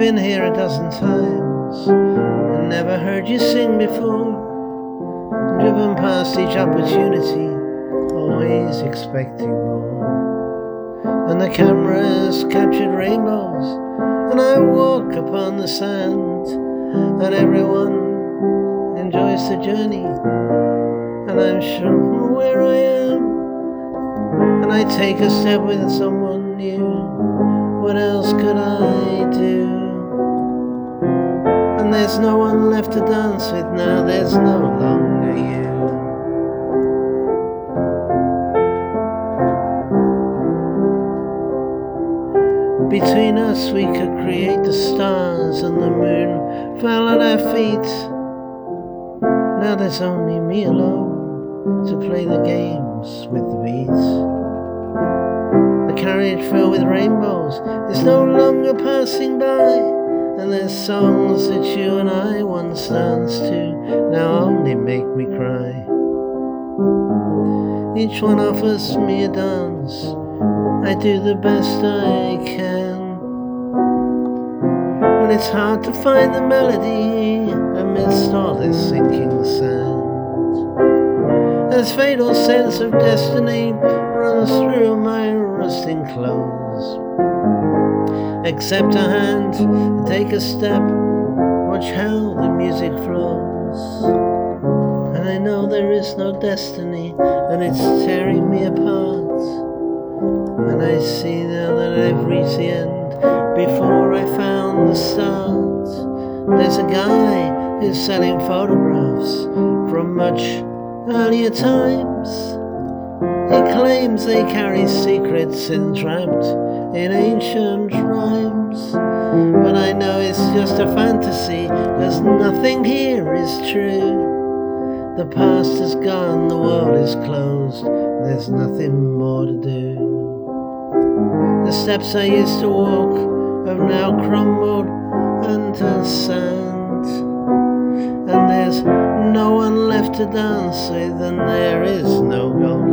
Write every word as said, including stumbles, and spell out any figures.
been here a dozen times and never heard you sing before. Driven past each opportunity, always expecting more. And the cameras captured rainbows, and I walk upon the sand, and everyone enjoys the journey, and I'm sure of where I am. And I take a step with someone new, what else could I do? And there's no one left to dance with now, there's no longer you. Between us we could create the stars, and the moon fell at our feet. Now there's only me alone to play the games with the beats. The carriage filled with rainbows is no longer passing by, and there's songs that you and I once danced to now only make me cry. Each one offers me a dance, I do the best I can, but it's hard to find the melody amidst all this sinking sand. As fatal sense of destiny runs through my rusting clothes. Accept a hand, take a step, watch how the music flows. And I know there is no destiny, and it's tearing me apart. And I see now that I've reached the end before I found the start. There's a guy who's selling photographs from much earlier times. He claims they carry secrets entrapped in ancient rhymes, but I know it's just a fantasy, cause nothing here is true. The past is gone, the world is closed, there's nothing more to do. The steps I used to walk have now crumbled into sand, and there's no one left to dance with, and there is no gold